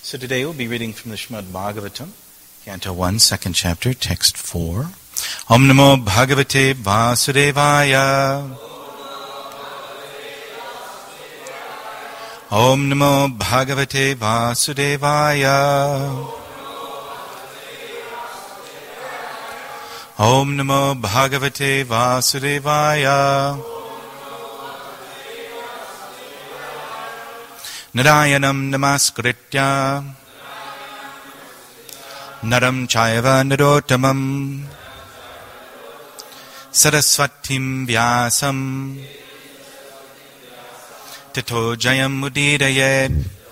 So today we'll be reading from the Srimad Bhagavatam, Canto 1, 2nd chapter, text 4. Om Namo Bhagavate Vasudevaya. Om Namo Bhagavate Vasudevaya. Om Namo Bhagavate Vasudevaya. Narayanam Namaskritya Naram Chaiva Narottamam Saraswatim Vyasam Tato Jayam Mudirayet.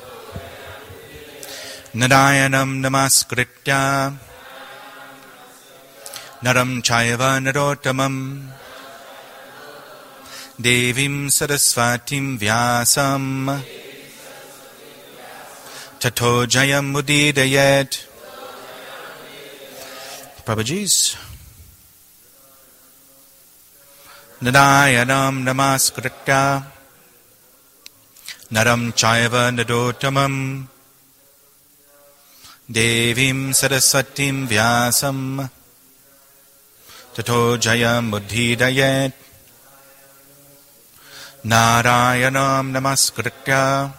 Narayanam Namaskritya Naram Chaiva Narottamam Devim Saraswatim Vyasam Tato Jayam Mudidayet. Prabhuji's. Narayanam Namaskritya Naram Chaiva Narottamam Devim Saraswatim Vyasam Tato Jayam Mudidayet. Narayanam Namaskritya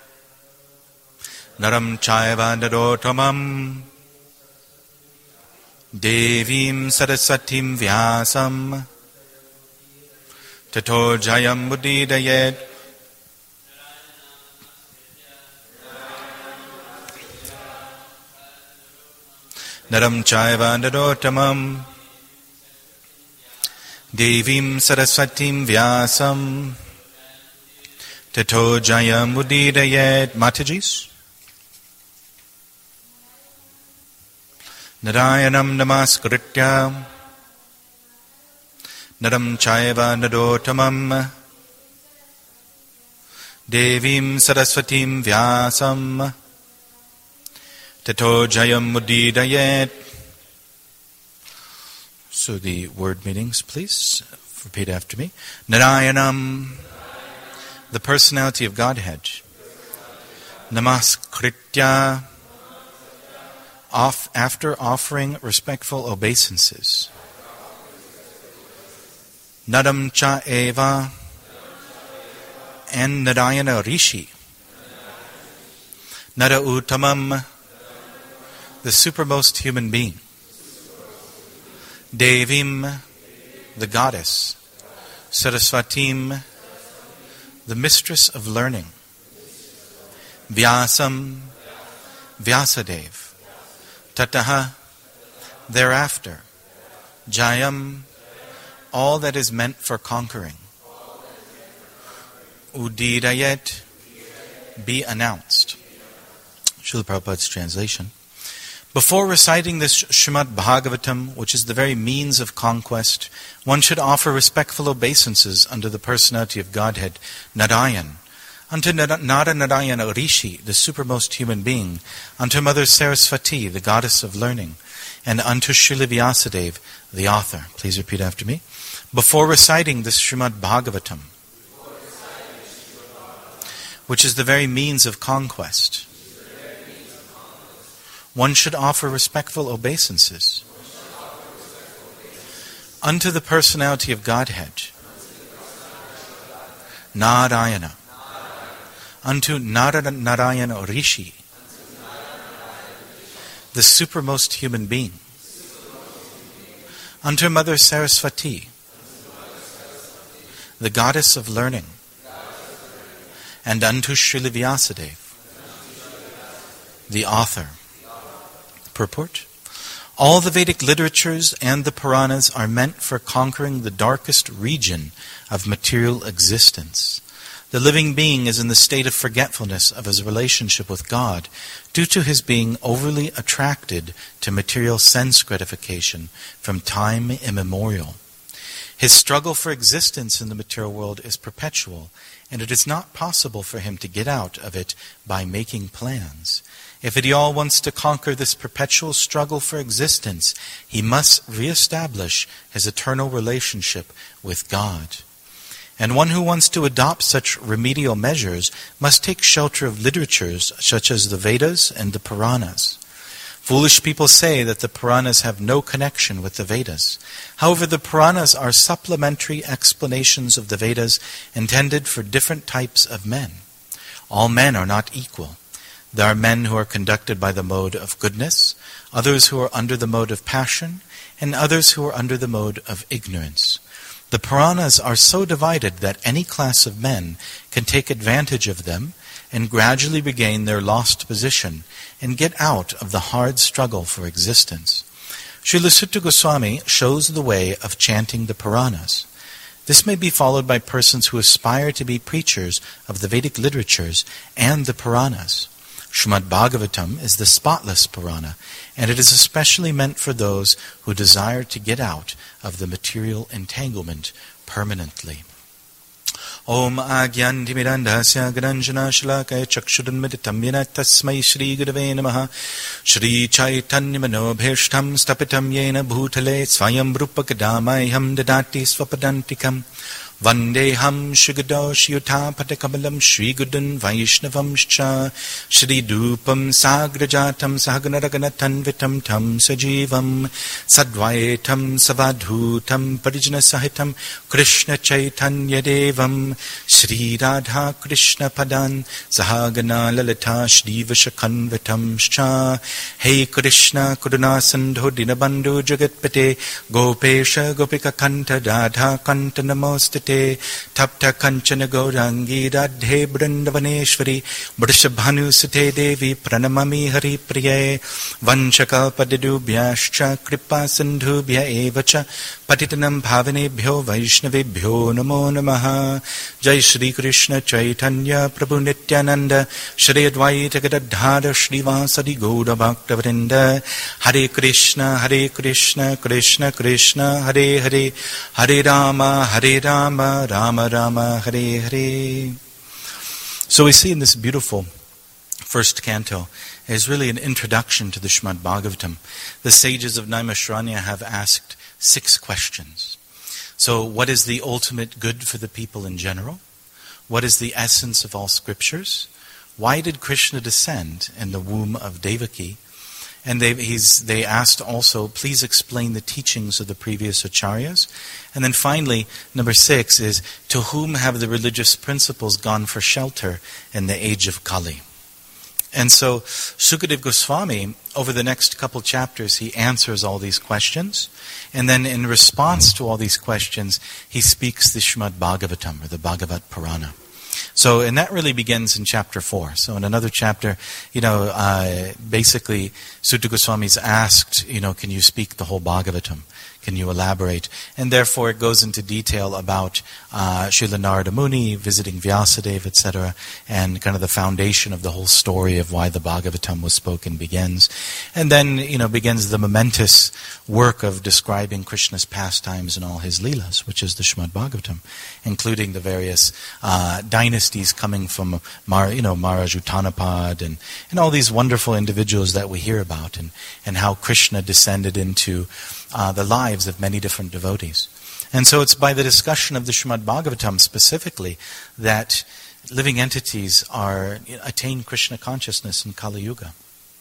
Naram Chaiva Narottamam Devim Saraswatim Vyasam Tato Jayam Mudidayet. Naram Chaiva Narottamam Devim Saraswatim Vyasam Tato Jayam Mudidayet. Mataji's. Narayanam Namaskritya Naram Chaiva Narottamam Devim Saraswatim Vyasam Tato Jayam Mudidayet. So the word meanings, please. Repeat after me. Narayanam, the personality of Godhead. Namaskritya, after offering respectful obeisances. Nadam cha eva, and Narayana Rishi. Nara Uttamam, the supermost human being. Devim, the goddess. Saraswatim, the mistress of learning. Vyasam, Vyasadev. Tataha, thereafter. Jayam, all that is meant for conquering. Udidayet, be announced. Srila Prabhupada's translation. Before reciting this Srimad Bhagavatam, which is the very means of conquest, one should offer respectful obeisances unto the personality of Godhead, Narayan, unto Narayana Rishi, the supermost human being, unto Mother Saraswati, the goddess of learning, and unto Srila Vyasadeva, the author. Please repeat after me. Before reciting this Srimad Bhagavatam, which is the very means of conquest, one should offer respectful obeisances unto the personality of Godhead, Narayana, unto Narayana Rishi, the supermost human being, unto Mother Saraswati, the goddess of learning, and unto Srila Vyasadeva, the author. Purport. All the Vedic literatures and the Puranas are meant for conquering the darkest region of material existence. The living being is in the state of forgetfulness of his relationship with God due to his being overly attracted to material sense gratification from time immemorial. His struggle for existence in the material world is perpetual, and it is not possible for him to get out of it by making plans. If he all wants to conquer this perpetual struggle for existence, he must reestablish his eternal relationship with God. And one who wants to adopt such remedial measures must take shelter of literatures such as the Vedas and the Puranas. Foolish people say that the Puranas have no connection with the Vedas. However, the Puranas are supplementary explanations of the Vedas intended for different types of men. All men are not equal. There are men who are conducted by the mode of goodness, others who are under the mode of passion, and others who are under the mode of ignorance. The Puranas are so divided that any class of men can take advantage of them and gradually regain their lost position and get out of the hard struggle for existence. Srila Sutta Goswami shows the way of chanting the Puranas. This may be followed by persons who aspire to be preachers of the Vedic literatures and the Puranas. Srimad Bhagavatam is the spotless Purana, and it is especially meant for those who desire to get out of the material entanglement permanently. Om Agyantimirandhasya Granjana Shalakaya Chakshudunmaditam Yena Tasmai Shri Gurave Namaha Shri Chaitanya Manobheshtam Stapitam Yena Bhutale Svayam Rupakadamayam Dadati Swapadantikam Vandeham Shugadosh Yuta Patakabalam Shri Gudun Vaishnavam Shcha Shri Dupam Sagrajatam Sahaganaraganatan Vitam Tam Sajivam Sadvaitam Savadhutam Parijana Sahitam Krishna Chaitanya Devam Shri Radha Krishna Padan Sahagana Lalita Shri Vishakhan Vitam Shcha Hey Krishna Kuruna Sandho Dinabandhu Jagatpate Gopesha Gopika Kanta Radha Kanta Namostate Tapta Kanchana Gaurangi Radhe Vrindavaneshwari Vrishabhanu Sute Devi Pranamami Hari Priye Vanchakalpadidubhyascha Kripa Sindhubhya Evacha Patitanam Bhavanebhyo Vaishnavebhyo Namo Namaha Jai Shri Krishna Chaitanya Prabhu Nityananda Shri Advaita Gadadhara Srivasadi Gauda Bhaktavrinda Hare Krishna Krishna Krishna Hare Hare Hare Rama Rama Rama Hare Hare. So we see in this beautiful first canto is really an introduction to the Srimad Bhagavatam. The sages of Naimisharanya have asked 6 questions. So what is the ultimate good for the people in general? What is the essence of all scriptures? Why did Krishna descend in the womb of Devaki? And they asked also, please explain the teachings of the previous acharyas. And then finally, number 6 is, to whom have the religious principles gone for shelter in the age of Kali? And so Sukadeva Goswami, over the next couple chapters, he answers all these questions. And then in response to all these questions, he speaks the Srimad Bhagavatam, or the Bhagavat Purana. So, and that really begins in chapter 4. So in another chapter, basically, Sutta Goswami's asked, can you speak the whole Bhagavatam? Can you elaborate? And therefore it goes into detail about Srila Narada Muni visiting Vyasadeva, etc., and kind of the foundation of the whole story of why the Bhagavatam was spoken begins. And then, begins the momentous work of describing Krishna's pastimes and all his leelas, which is the Srimad Bhagavatam, including the various dynasties coming from Maharaj Uttanapad and all these wonderful individuals that we hear about, and how Krishna descended into the lives of many different devotees. And so it's by the discussion of the Srimad Bhagavatam specifically that living entities attain Krishna consciousness in Kali Yuga.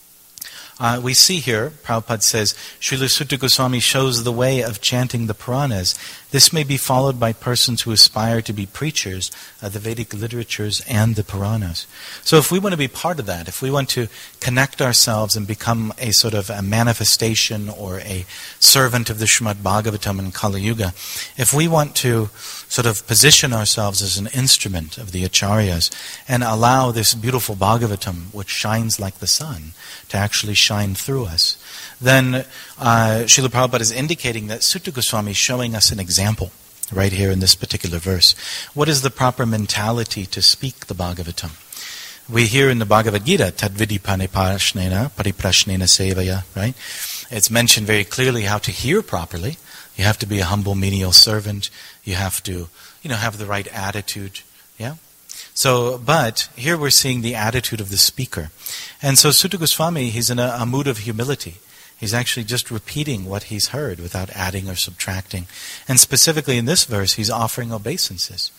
We see here, Prabhupada says, Srila Sutta Goswami shows the way of chanting the Puranas. This may be followed by persons who aspire to be preachers of the Vedic literatures and the Puranas. So if we want to be part of that, if we want to connect ourselves and become a sort of a manifestation or a servant of the Srimad Bhagavatam in Kali Yuga, if we want to sort of position ourselves as an instrument of the acharyas and allow this beautiful Bhagavatam, which shines like the sun, to actually shine through us, then Srila Prabhupada is indicating that Sutta Goswami is showing us an example right here in this particular verse. What is the proper mentality to speak the Bhagavatam? We hear in the Bhagavad Gita, Tadvidi Paniparashnena Pariprashnena Sevaya, right? It's mentioned very clearly how to hear properly. You have to be a humble menial servant. You have to, have the right attitude. Yeah? So, but here we're seeing the attitude of the speaker. And so Sutta Goswami, he's in a mood of humility. He's actually just repeating what he's heard without adding or subtracting. And specifically in this verse, he's offering obeisances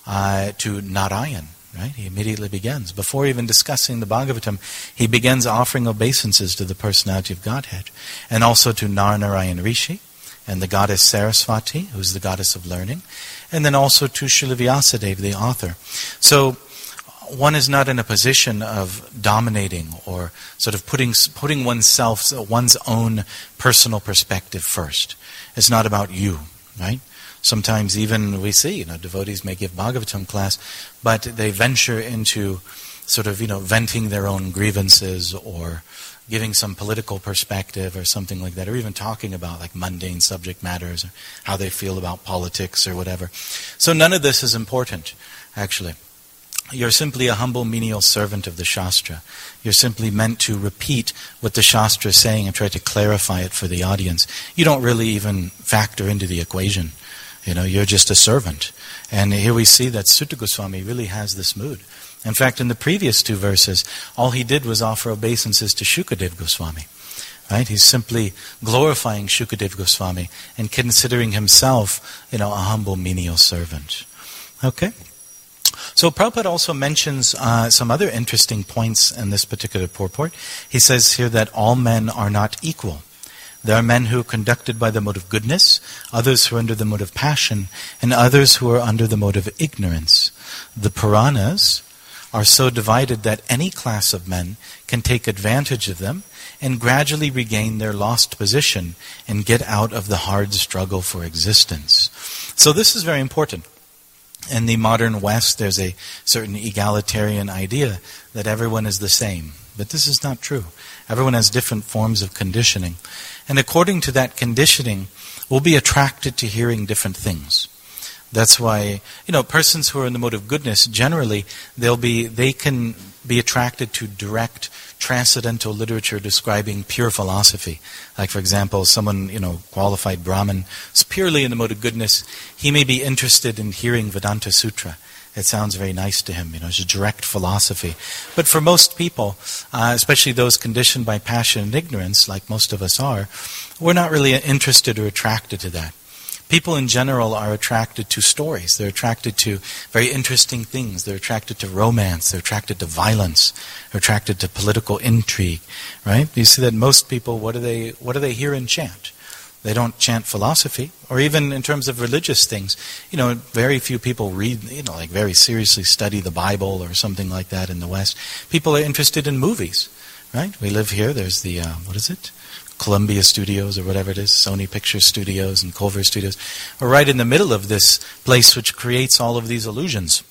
to Narayan. Right? He immediately begins. Before even discussing the Bhagavatam, he begins offering obeisances to the personality of Godhead. And also to Narayan Rishi, and the goddess Sarasvati, who's the goddess of learning. And then also to Srila Vyasadeva, the author. So one is not in a position of dominating or sort of putting one's own personal perspective first. It's not about you, right? Sometimes even we see, devotees may give Bhagavatam class, but they venture into sort of, venting their own grievances or giving some political perspective or something like that, or even talking about like mundane subject matters, or how they feel about politics or whatever. So none of this is important, actually. You're simply a humble menial servant of the Shastra. You're simply meant to repeat what the Shastra is saying and try to clarify it for the audience. You don't really even factor into the equation. You're just a servant. And here we see that Sutta Goswami really has this mood. In fact, in the previous two verses, all he did was offer obeisances to Shukadev Goswami. Right? He's simply glorifying Shukadev Goswami and considering himself, a humble menial servant. Okay? So Prabhupada also mentions some other interesting points in this particular purport. He says here that all men are not equal. There are men who are conducted by the mode of goodness, others who are under the mode of passion, and others who are under the mode of ignorance. The Puranas are so divided that any class of men can take advantage of them and gradually regain their lost position and get out of the hard struggle for existence. So this is very important. In the modern West, there's a certain egalitarian idea that everyone is the same. But this is not true. Everyone has different forms of conditioning. And according to that conditioning, we'll be attracted to hearing different things. That's why, persons who are in the mode of goodness, generally, they can be attracted to direct, transcendental literature describing pure philosophy. Like, for example, someone, qualified Brahmin, is purely in the mode of goodness. He may be interested in hearing Vedanta Sutra. It sounds very nice to him, it's a direct philosophy. But for most people, especially those conditioned by passion and ignorance, like most of us are, we're not really interested or attracted to that. People in general are attracted to stories. They're attracted to very interesting things. They're attracted to romance. They're attracted to violence. They're attracted to political intrigue, right? You see that most people, what do they hear and chant? They don't chant philosophy, or even in terms of religious things. Very few people read, very seriously study the Bible or something like that in the West. People are interested in movies, right? We live here. There's the, Columbia Studios or whatever it is, Sony Picture Studios and Culver Studios. We're right in the middle of this place which creates all of these illusions.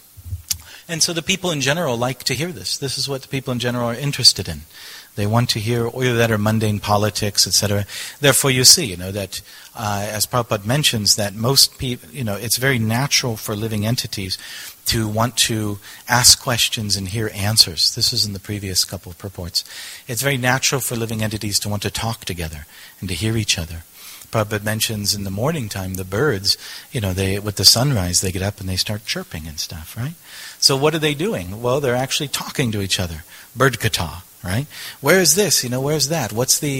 And so the people in general like to hear this. This is what the people in general are interested in. They want to hear either that or mundane politics, etc. Therefore, you see, that as Prabhupada mentions, that most people, it's very natural for living entities to want to ask questions and hear answers. This is in the previous couple of purports. It's very natural for living entities to want to talk together and to hear each other. Prabhupada mentions in the morning time, the birds, with the sunrise, they get up and they start chirping and stuff, right? So what are they doing? Well, they're actually talking to each other. Bird kata, right? Where is this? Where's that?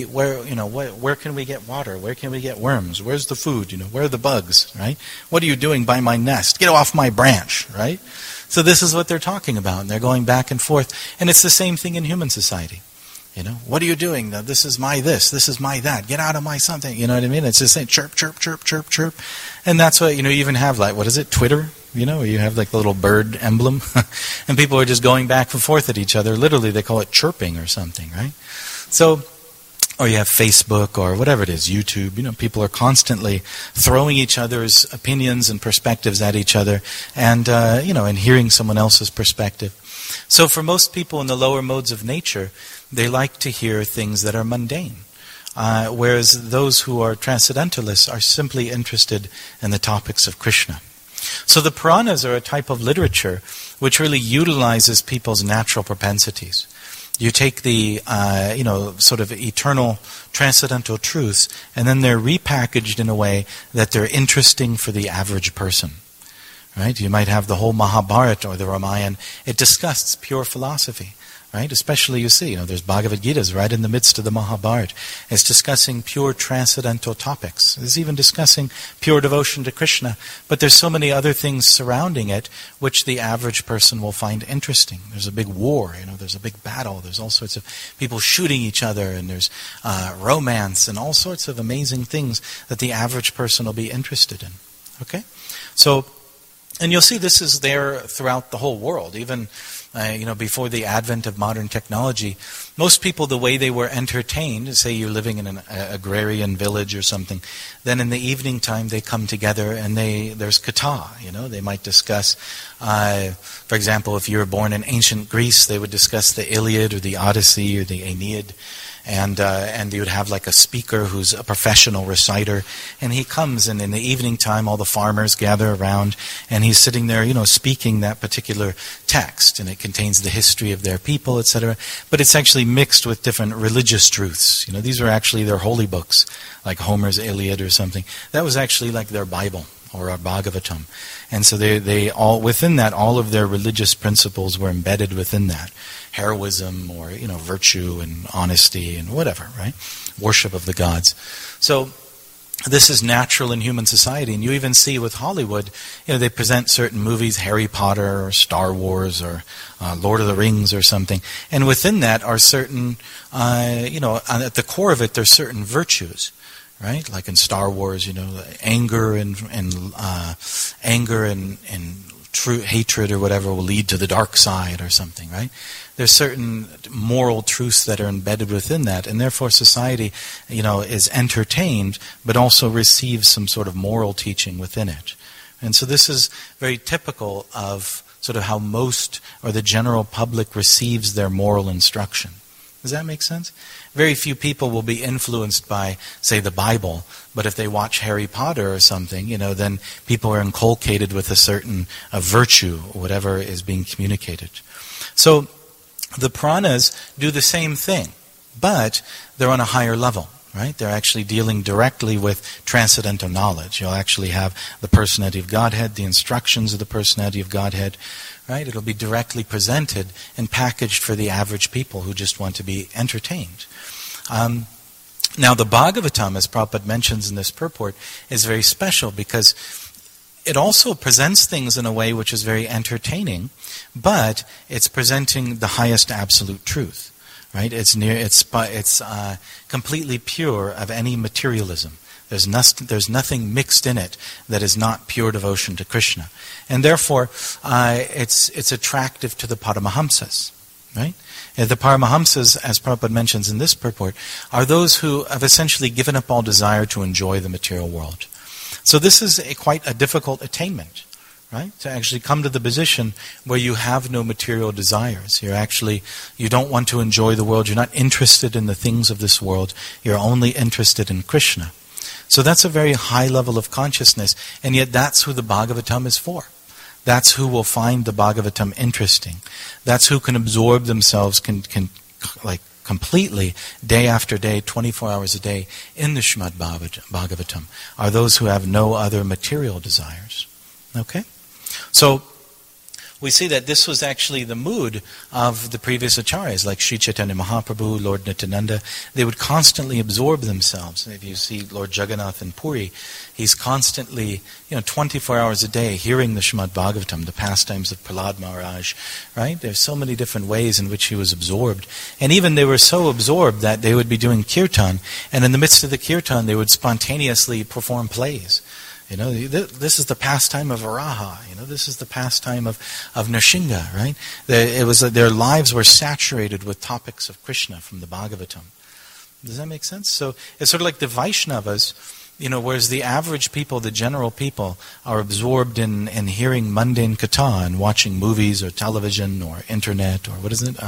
Where can we get water? Where can we get worms? Where's the food? Where are the bugs, right? What are you doing by my nest? Get off my branch, right? So this is what they're talking about, and they're going back and forth. And it's the same thing in human society. What are you doing? This is my this is my that. Get out of my something. You know what I mean? It's just saying chirp, chirp, chirp, chirp, chirp. And that's what, you even have Twitter, where you have the little bird emblem. And people are just going back and forth at each other. Literally, they call it chirping or something, right? So, or you have Facebook or whatever it is, YouTube. People are constantly throwing each other's opinions and perspectives at each other and, and hearing someone else's perspective. So for most people in the lower modes of nature, they like to hear things that are mundane. Whereas those who are transcendentalists are simply interested in the topics of Krishna. So the Puranas are a type of literature which really utilizes people's natural propensities. You take the, sort of eternal transcendental truths, and then they're repackaged in a way that they're interesting for the average person. Right? You might have the whole Mahabharata or the Ramayana. It discusses pure philosophy. right? Especially, you see, there's Bhagavad Gita's right in the midst of the Mahabharata. It's discussing pure transcendental topics. It's even discussing pure devotion to Krishna. But there's so many other things surrounding it which the average person will find interesting. There's a big war, there's a big battle. There's all sorts of people shooting each other, and there's romance and all sorts of amazing things that the average person will be interested in. Okay? So, and you'll see this is there throughout the whole world. Even before the advent of modern technology, most people, the way they were entertained, say you're living in an agrarian village or something, then in the evening time they come together and there's katha, they might discuss, for example, if you were born in ancient Greece, they would discuss the Iliad or the Odyssey or the Aeneid. And you would have like a speaker who's a professional reciter, and he comes, and in the evening time all the farmers gather around, and he's sitting there, speaking that particular text, and it contains the history of their people, etc. But it's actually mixed with different religious truths. These are actually their holy books, like Homer's Iliad or something. That was actually like their Bible or our Bhagavatam. And so they all, within that, all of their religious principles were embedded within that. Heroism or, virtue and honesty and whatever, right? Worship of the gods. So this is natural in human society. And you even see with Hollywood, they present certain movies, Harry Potter or Star Wars or Lord of the Rings or something. And within that are certain, at the core of it, there's certain virtues. Right, like in Star Wars, anger and true hatred or whatever will lead to the dark side or something. Right, there's certain moral truths that are embedded within that, and therefore society, is entertained, but also receives some sort of moral teaching within it. And so this is very typical of sort of how most or the general public receives their moral instruction. Does that make sense? Very few people will be influenced by, say, the Bible, but if they watch Harry Potter or something, then people are inculcated with a certain virtue, or whatever is being communicated. So the Puranas do the same thing, but they're on a higher level. Right? They're actually dealing directly with transcendental knowledge. You'll actually have the personality of Godhead, the instructions of the personality of Godhead. Right? It'll be directly presented and packaged for the average people who just want to be entertained. Now the Bhagavatam, as Prabhupada mentions in this purport, is very special because it also presents things in a way which is very entertaining, but it's presenting the highest absolute truth. Right? It's completely pure of any materialism. There's nothing mixed in it that is not pure devotion to Krishna, and therefore it's attractive to the Paramahamsas. Right? And the Paramahamsas, as Prabhupada mentions in this purport, are those who have essentially given up all desire to enjoy the material world. So this is quite a difficult attainment. Right? To actually come to the position where you have no material desires. You don't want to enjoy the world. You're not interested in the things of this world. You're only interested in Krishna. So that's a very high level of consciousness, and yet that's who the Bhagavatam is for. That's who will find the Bhagavatam interesting. That's who can absorb themselves completely, day after day, 24 hours a day, in the Srimad Bhagavatam, are those who have no other material desires. Okay? So, we see that this was actually the mood of the previous acharyas, like Sri Chaitanya Mahaprabhu, Lord Nityananda. They would constantly absorb themselves. If you see Lord Jagannath in Puri, he's constantly, 24 hours a day hearing the Srimad Bhagavatam, the pastimes of Prahlad Maharaj. Right? There's so many different ways in which he was absorbed. And even they were so absorbed that they would be doing kirtan, and in the midst of the kirtan they would spontaneously perform plays. This is the pastime of Varaha. This is the pastime of Nrsimha, right? Their lives were saturated with topics of Krishna from the Bhagavatam. Does that make sense? So it's sort of like the Vaishnavas, whereas the average people, the general people, are absorbed in hearing mundane katha and watching movies or television or internet or what is it?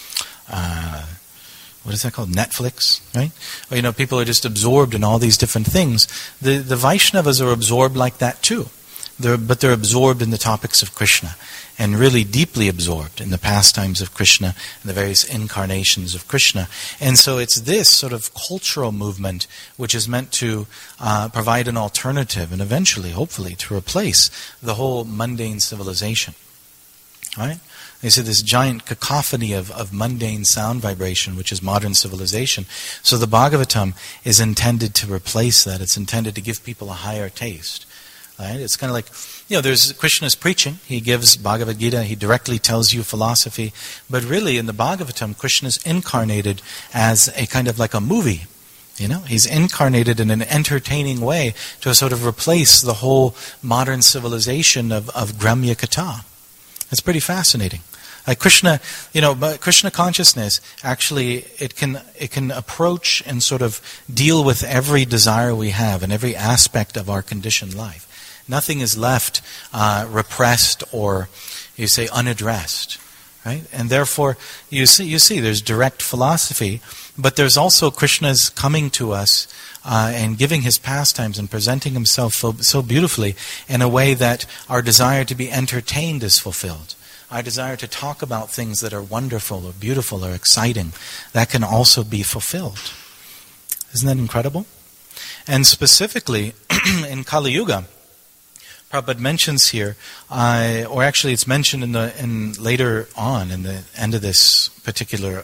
What is that called? Netflix, right? Or, people are just absorbed in all these different things. The Vaishnavas are absorbed like that too. But they're absorbed in the topics of Krishna and really deeply absorbed in the pastimes of Krishna and the various incarnations of Krishna. And so it's this sort of cultural movement which is meant to provide an alternative and eventually, hopefully, to replace the whole mundane civilization. Right? They say this giant cacophony of mundane sound vibration, which is modern civilization. So the Bhagavatam is intended to replace that. It's intended to give people a higher taste. Right? It's kind of like, there's Krishna's preaching. He gives Bhagavad Gita. He directly tells you philosophy. But really, in the Bhagavatam, Krishna's incarnated as a kind of like a movie. He's incarnated in an entertaining way to sort of replace the whole modern civilization of Gramya Katha. It's pretty fascinating. Like Krishna, but Krishna consciousness, actually, it can approach and sort of deal with every desire we have and every aspect of our conditioned life. Nothing is left repressed or, you say, unaddressed. Right? And therefore, you see, there's direct philosophy, but there's also Krishna's coming to us and giving his pastimes and presenting himself so beautifully in a way that our desire to be entertained is fulfilled. Our desire to talk about things that are wonderful or beautiful or exciting, that can also be fulfilled. Isn't that incredible? And specifically, in Kali Yuga, Prabhupada mentions here, or actually it's mentioned later on in the end of this particular,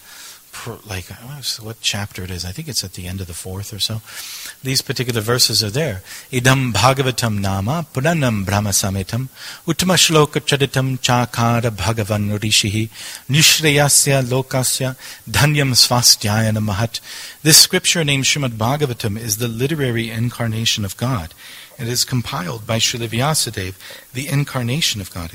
what chapter it is. I think it's at the end of the 4th or so. These particular verses are there. Idam Bhagavatam Nama Puranam Brahma Sametam Uttama Shloka Chaditam Chakara Bhagavan Rishihi Nishreyasya Lokasya Dhanyam Svastyayana Mahat. This scripture named Srimad Bhagavatam is the literary incarnation of God. It is compiled by Srila Vyasadeva, the incarnation of God,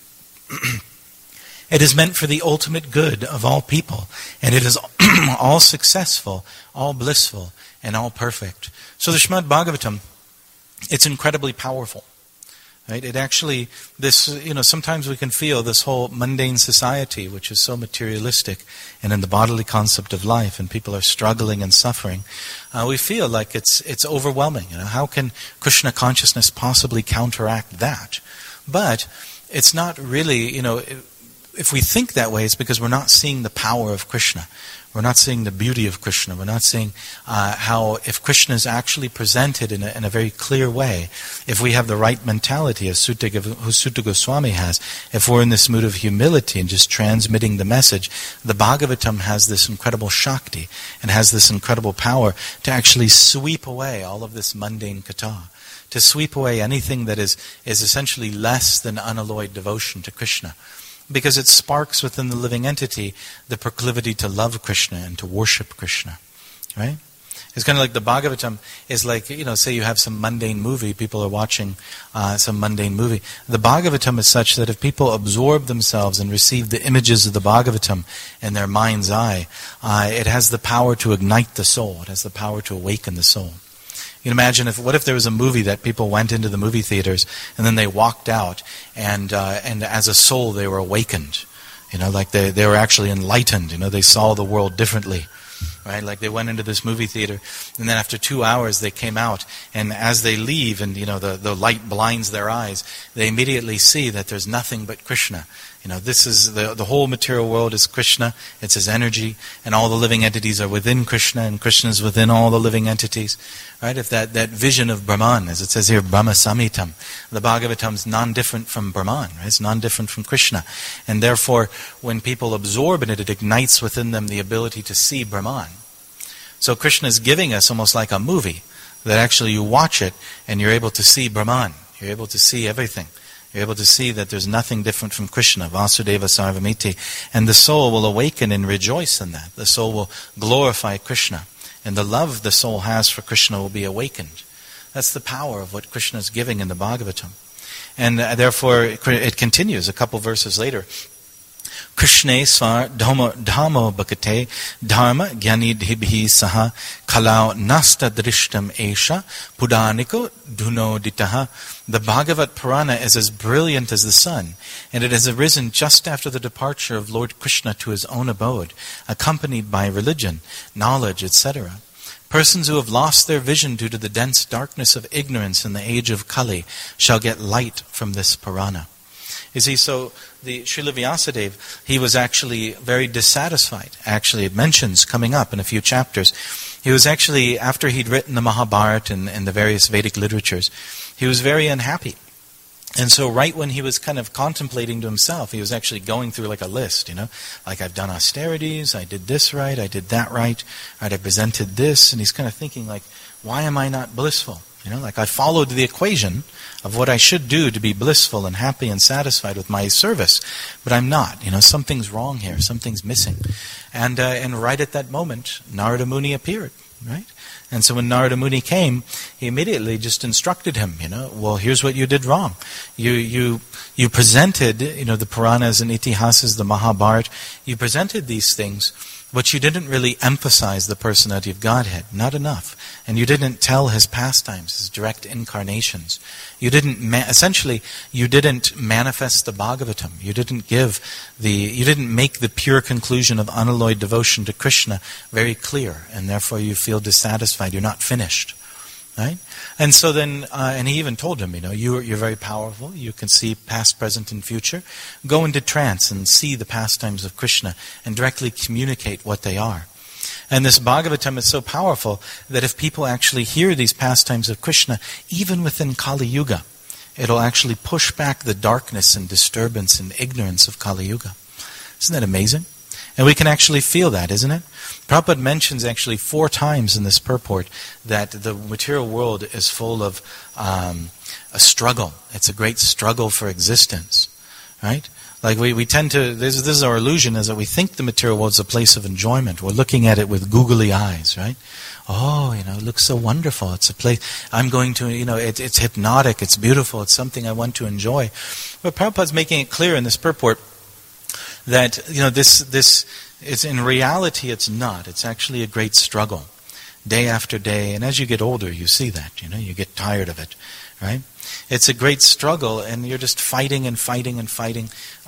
It is meant for the ultimate good of all people, and it is all successful, all blissful, and all perfect. So the Srimad Bhagavatam, it's incredibly powerful. Right? It actually, sometimes we can feel this whole mundane society, which is so materialistic and in the bodily concept of life, and people are struggling and suffering. We feel like it's overwhelming. How can Krishna consciousness possibly counteract that? But it's not really, if we think that way, it's because we're not seeing the power of Krishna. We're not seeing the beauty of Krishna. We're not seeing how, if Krishna is actually presented in a very clear way, if we have the right mentality, as Sutta Goswami has, if we're in this mood of humility and just transmitting the message, the Bhagavatam has this incredible Shakti and has this incredible power to actually sweep away all of this mundane katha, to sweep away anything that is essentially less than unalloyed devotion to Krishna. Because it sparks within the living entity the proclivity to love Krishna and to worship Krishna. Right? It's kind of like the Bhagavatam is like, say you have some mundane movie, people are watching some mundane movie. The Bhagavatam is such that if people absorb themselves and receive the images of the Bhagavatam in their mind's eye, it has the power to ignite the soul. It has the power to awaken the soul. You can imagine what if there was a movie that people went into the movie theaters and then they walked out and as a soul they were awakened. Like they were actually enlightened. They saw the world differently. Right? Like they went into this movie theater and then after 2 hours they came out, and as they leave and the light blinds their eyes, they immediately see that there's nothing but Krishna. This is the whole material world is Krishna, it's his energy, and all the living entities are within Krishna, and Krishna is within all the living entities. Right? If that vision of Brahman, as it says here, Brahma Samitam, the Bhagavatam is non-different from Brahman, right? It's non-different from Krishna. And therefore, when people absorb in it, it ignites within them the ability to see Brahman. So Krishna is giving us almost like a movie, that actually you watch it and you're able to see Brahman. You're able to see everything. You're able to see that there's nothing different from Krishna, Vasudeva Sarvamiti. And the soul will awaken and rejoice in that. The soul will glorify Krishna. And the love the soul has for Krishna will be awakened. That's the power of what Krishna is giving in the Bhagavatam. And therefore, it continues a couple verses later. Krishne svar dhamo bhakate dharma gyanidhibhi saha kalau nasta drishtam esha pudaniko dhunoditaha. The Bhagavad Purana is as brilliant as the sun, and it has arisen just after the departure of Lord Krishna to his own abode, accompanied by religion, knowledge, etc. Persons who have lost their vision due to the dense darkness of ignorance in the age of Kali shall get light from this Purana. You see, so the Srila Vyasadeva, he was actually very dissatisfied. Actually, it mentions coming up in a few chapters. He was actually, after he'd written the Mahabharata and the various Vedic literatures, he was very unhappy. And so right when he was kind of contemplating to himself, he was actually going through like a list, like I've done austerities, I did this right, I did that right, I presented this, and he's kind of thinking like, why am I not blissful? Like I followed the equation of what I should do to be blissful and happy and satisfied with my service, but I'm not. Something's wrong here, something's missing. And right at that moment, Narada Muni appeared, right? And so when Narada Muni came, he immediately just instructed him, well, here's what you did wrong. You presented, the Puranas and Itihasas, the Mahabharata, you presented these things, but you didn't really emphasize the personality of Godhead, not enough. And you didn't tell his pastimes, his direct incarnations. You didn't you didn't manifest the Bhagavatam. You didn't make the pure conclusion of unalloyed devotion to Krishna very clear, and therefore you feel dissatisfied. You're not finished. Right? And so then, and he even told him, you're very powerful, you can see past, present, and future. Go into trance and see the pastimes of Krishna and directly communicate what they are. And this Bhagavatam is so powerful that if people actually hear these pastimes of Krishna, even within Kali Yuga, it'll actually push back the darkness and disturbance and ignorance of Kali Yuga. Isn't that amazing? And we can actually feel that, isn't it? Prabhupada mentions actually 4 times in this purport that the material world is full of a struggle. It's a great struggle for existence, right? Like we tend to, this is our illusion, is that we think the material world is a place of enjoyment. We're looking at it with googly eyes, right? Oh, it looks so wonderful. It's a place, I'm going to, it's hypnotic, it's beautiful, it's something I want to enjoy. But Prabhupada's making it clear in this purport that this is, in reality it's not. It's actually a great struggle, day after day. And as you get older, you see that. You get tired of it, right? It's a great struggle, and you're just fighting and fighting and fighting.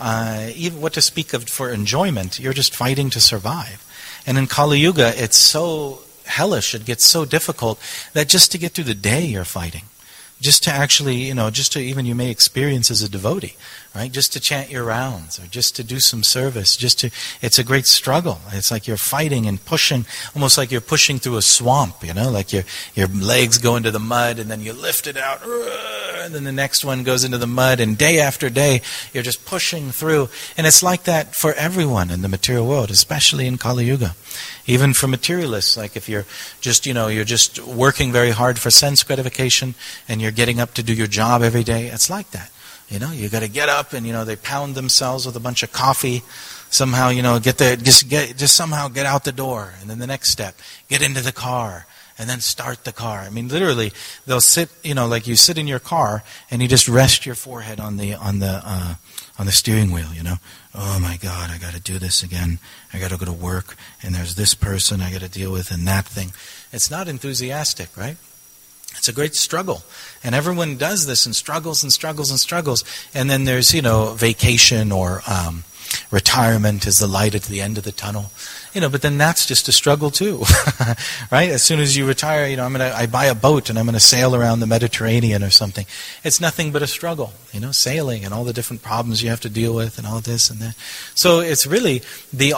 Even what to speak of for enjoyment, you're just fighting to survive. And in Kali Yuga, it's so hellish, it gets so difficult that just to get through the day, you're fighting. Just to actually, just to even you may experience as a devotee, right? Just to chant your rounds or just to do some service, it's a great struggle. It's like you're fighting and pushing, almost like you're pushing through a swamp, like your legs go into the mud and then you lift it out, and then the next one goes into the mud, and day after day, you're just pushing through. And it's like that for everyone in the material world, especially in Kali Yuga. Even for materialists, like if you're just, you're just working very hard for sense gratification and you're getting up to do your job every day, it's like that. You got to get up and, they pound themselves with a bunch of coffee. Somehow, get there, just somehow get out the door. And then the next step, get into the car and then start the car. I mean, literally, they'll sit, like you sit in your car and you just rest your forehead on the steering wheel, Oh my God, I got to do this again. I got to go to work, and there's this person I got to deal with, and that thing. It's not enthusiastic, right? It's a great struggle. And everyone does this and struggles and struggles and struggles. And then there's, vacation or retirement is the light at the end of the tunnel. But then that's just a struggle too, right? As soon as you retire, I buy a boat and I'm going to sail around the Mediterranean or something. It's nothing but a struggle, sailing and all the different problems you have to deal with and all this and that. So it's really the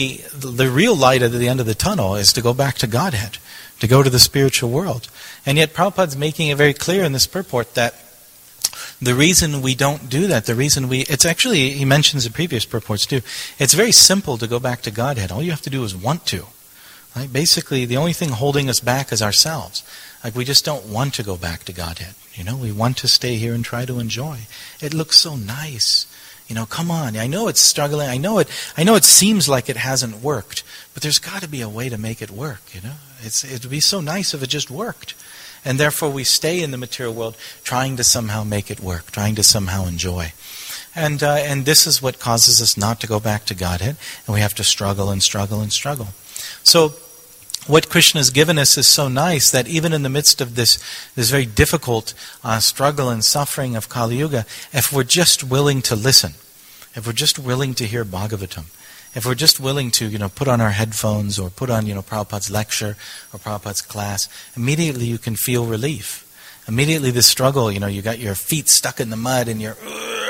real light at the end of the tunnel is to go back to Godhead, to go to the spiritual world. And yet Prabhupada's making it very clear in this purport that the reason we don't do that, it's actually, he mentions in previous purports too, it's very simple to go back to Godhead. All you have to do is want to. Right? Basically, the only thing holding us back is ourselves. Like we just don't want to go back to Godhead. We want to stay here and try to enjoy. It looks so nice. Come on. I know it's struggling. I know it seems like it hasn't worked, but there's got to be a way to make it work, It'd be so nice if it just worked. And therefore we stay in the material world trying to somehow make it work, trying to somehow enjoy. And this is what causes us not to go back to Godhead, and we have to struggle and struggle and struggle. So what Krishna has given us is so nice that even in the midst of this very difficult struggle and suffering of Kali Yuga, if we're just willing to listen, if we're just willing to hear Bhagavatam, if we're just willing to, put on our headphones or put on, Prabhupada's lecture or Prabhupada's class, immediately you can feel relief. Immediately the struggle, you got your feet stuck in the mud and you're,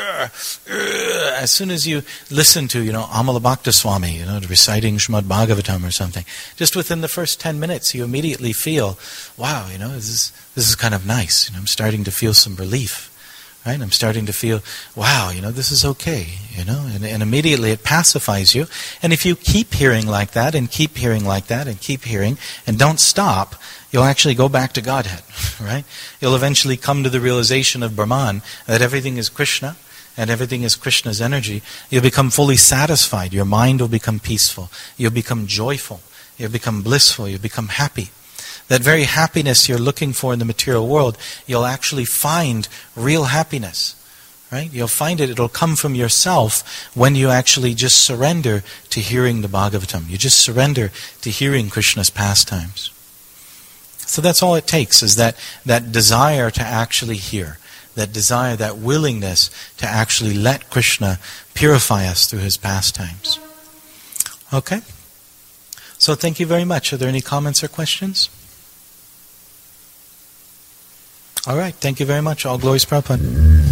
as soon as you listen to, Amalabhakta Swami, reciting Srimad Bhagavatam or something, just within the first 10 minutes you immediately feel, wow, this is kind of nice. I'm starting to feel some relief. Right? I'm starting to feel, wow, this is okay, and immediately it pacifies you. And if you keep hearing like that, and keep hearing like that, and keep hearing, and don't stop, you'll actually go back to Godhead, right? You'll eventually come to the realization of Brahman, that everything is Krishna, and everything is Krishna's energy. You'll become fully satisfied. Your mind will become peaceful. You'll become joyful. You'll become blissful. You'll become happy. That very happiness you're looking for in the material world, you'll actually find real happiness. Right? You'll find it. It'll come from yourself when you actually just surrender to hearing the Bhagavatam. You just surrender to hearing Krishna's pastimes. So that's all it takes, is that desire to actually hear. That desire, that willingness to actually let Krishna purify us through his pastimes. Okay? So thank you very much. Are there any comments or questions? All right. Thank you very much. All glories Prabhupada.